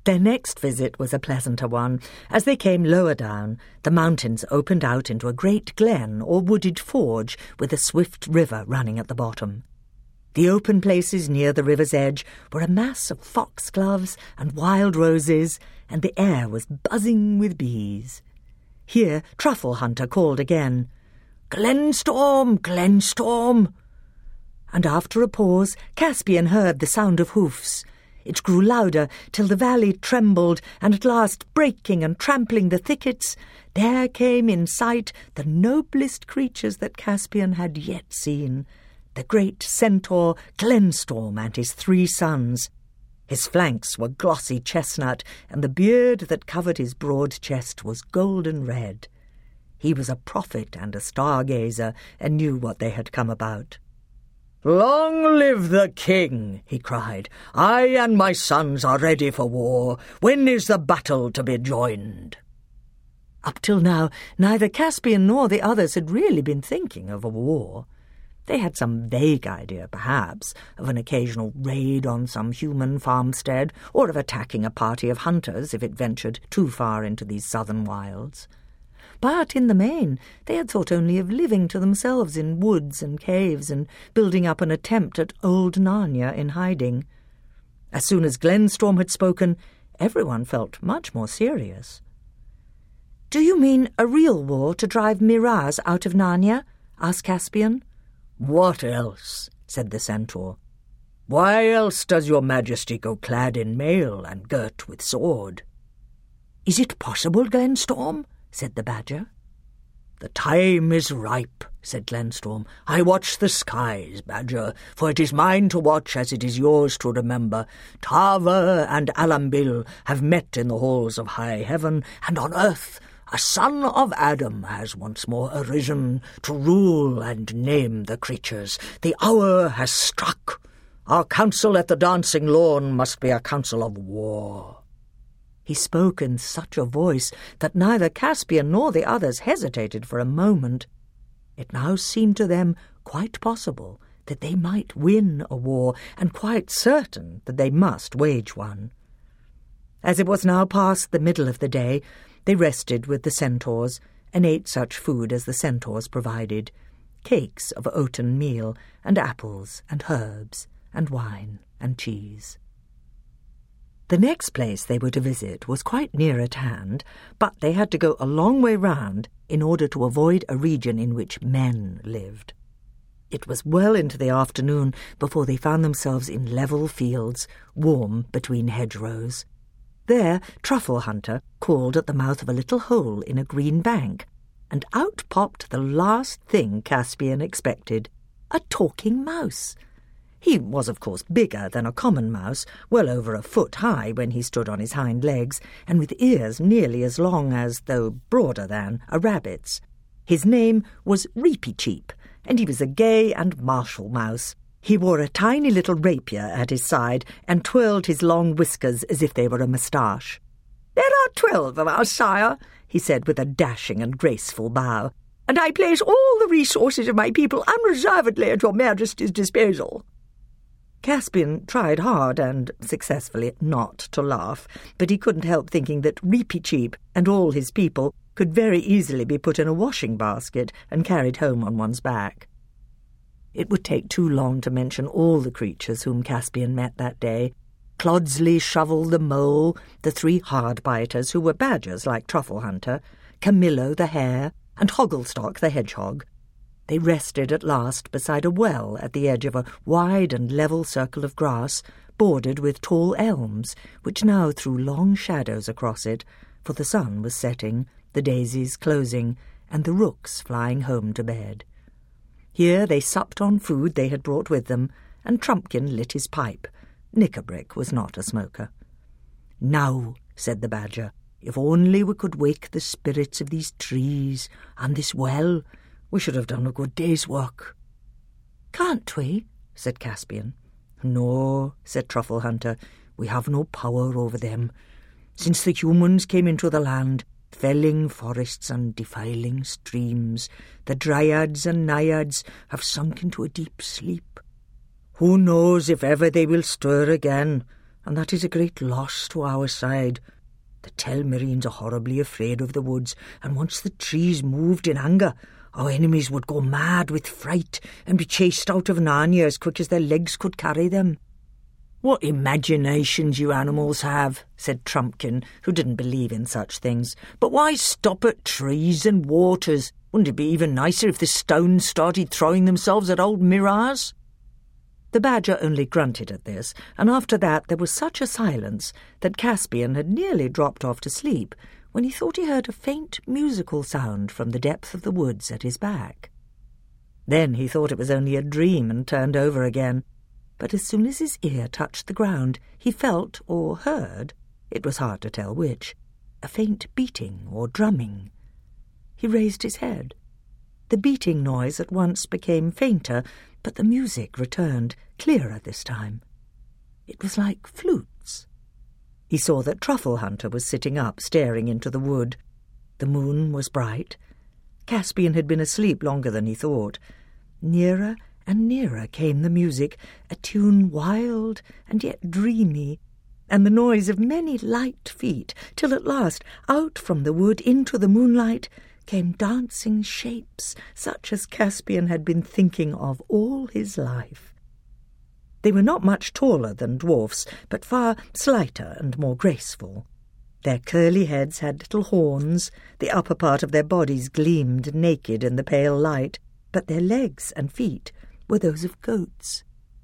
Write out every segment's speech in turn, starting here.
Their next visit was a pleasanter one. As they came lower down, the mountains opened out into a great glen or wooded forge with a swift river running at the bottom. The open places near the river's edge were a mass of foxgloves and wild roses, and the air was buzzing with bees. Here Truffle Hunter called again, "Glenstorm, Glenstorm!" And after a pause, Caspian heard the sound of hoofs. It grew louder till the valley trembled, and at last, breaking and trampling the thickets, there came in sight the noblest creatures that Caspian had yet seen, the great centaur Glenstorm and his 3 sons. His flanks were glossy chestnut, and the beard that covered his broad chest was golden red. He was a prophet and a stargazer, and knew what they had come about. "Long live the king!" he cried. "I and my sons are ready for war. When is the battle to be joined?" Up till now, neither Caspian nor the others had really been thinking of a war. They had some vague idea, perhaps, of an occasional raid on some human farmstead, or of attacking a party of hunters if it ventured too far into these southern wilds. But in the main, they had thought only of living to themselves in woods and caves and building up an attempt at old Narnia in hiding. As soon as Glenstorm had spoken, everyone felt much more serious. "Do you mean a real war to drive Miraz out of Narnia?" asked Caspian. "What else?" said the centaur. "Why else does your majesty go clad in mail and girt with sword?" "Is it possible, Glenstorm?" said the badger. "The time is ripe," said Glenstorm. "I watch the skies, badger, for it is mine to watch as it is yours to remember. Tava and Alambil have met in the halls of high heaven, and on earth a son of Adam has once more arisen to rule and name the creatures. The hour has struck. Our council at the dancing lawn must be a council of war." He spoke in such a voice that neither Caspian nor the others hesitated for a moment. It now seemed to them quite possible that they might win a war, and quite certain that they must wage one. As it was now past the middle of the day, they rested with the centaurs and ate such food as the centaurs provided, cakes of oaten meal and apples and herbs and wine and cheese. The next place they were to visit was quite near at hand, but they had to go a long way round in order to avoid a region in which men lived. It was well into the afternoon before they found themselves in level fields, warm between hedgerows. There Truffle Hunter called at the mouth of a little hole in a green bank, and out popped the last thing Caspian expected, a talking mouse. He was, of course, bigger than a common mouse, well over a foot high when he stood on his hind legs, and with ears nearly as long as, though broader than, a rabbit's. His name was Reepicheep, and he was a gay and martial mouse. He wore a tiny little rapier at his side and twirled his long whiskers as if they were a moustache. "There are 12 of us, sire," he said with a dashing and graceful bow, "and I place all the resources of my people unreservedly at your majesty's disposal." Caspian tried hard and successfully not to laugh, but he couldn't help thinking that Reepicheep and all his people could very easily be put in a washing basket and carried home on one's back. It would take too long to mention all the creatures whom Caspian met that day. Clodsley Shovel the mole, the 3 hard-biters who were badgers like Truffle Hunter, Camillo the hare, and Hogglestock the hedgehog. They rested at last beside a well at the edge of a wide and level circle of grass, bordered with tall elms, which now threw long shadows across it, for the sun was setting, the daisies closing, and the rooks flying home to bed. Here they supped on food they had brought with them, and Trumpkin lit his pipe. Knickerbrick was not a smoker. "Now," said the badger, "if only we could wake the spirits of these trees and this well, we should have done a good day's work." "Can't we?" said Caspian. "No," said Truffle Hunter, "we have no power over them. Since the humans came into the land, felling forests and defiling streams, the dryads and naiads have sunk into a deep sleep. Who knows if ever they will stir again, and that is a great loss to our side. The Telmarines are horribly afraid of the woods, and once the trees moved in anger, our enemies would go mad with fright and be chased out of Narnia as quick as their legs could carry them." "What imaginations you animals have," said Trumpkin, who didn't believe in such things. "But why stop at trees and waters? Wouldn't it be even nicer if the stones started throwing themselves at old Miraz?" The Badger only grunted at this, and after that there was such a silence that Caspian had nearly dropped off to sleep when he thought he heard a faint musical sound from the depth of the woods at his back. Then he thought it was only a dream and turned over again. But as soon as his ear touched the ground, he felt, or heard, it was hard to tell which, a faint beating or drumming. He raised his head. The beating noise at once became fainter, but the music returned, clearer this time. It was like flutes. He saw that Truffle Hunter was sitting up, staring into the wood. The moon was bright. Caspian had been asleep longer than he thought. Nearer and nearer came the music, a tune wild and yet dreamy, and the noise of many light feet, till at last, out from the wood into the moonlight, came dancing shapes such as Caspian had been thinking of all his life. They were not much taller than dwarfs, but far slighter and more graceful. Their curly heads had little horns, the upper part of their bodies gleamed naked in the pale light, but their legs and feet were those of goats.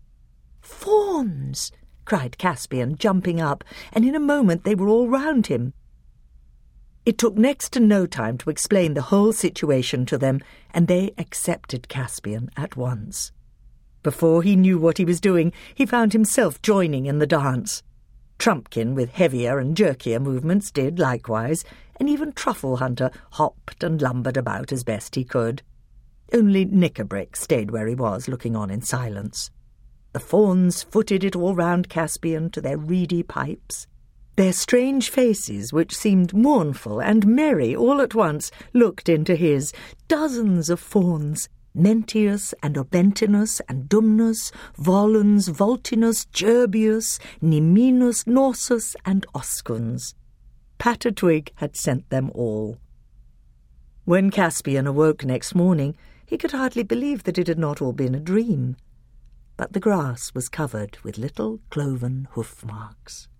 "Fawns!" cried Caspian, jumping up, and in a moment they were all round him. It took next to no time to explain the whole situation to them, and they accepted Caspian at once. Before he knew what he was doing, he found himself joining in the dance. Trumpkin, with heavier and jerkier movements, did likewise, and even Truffle Hunter hopped and lumbered about as best he could. Only Knickerbrick stayed where he was, looking on in silence. The fawns footed it all round Caspian to their reedy pipes. Their strange faces, which seemed mournful and merry all at once, looked into his. Dozens of fawns, Mentius and Obentinus and Dumnus, Voluns, Voltinus, Gerbius, Niminus, Norsus and Oscuns. Pattertwig had sent them all. When Caspian awoke next morning, he could hardly believe that it had not all been a dream. But the grass was covered with little cloven hoof marks.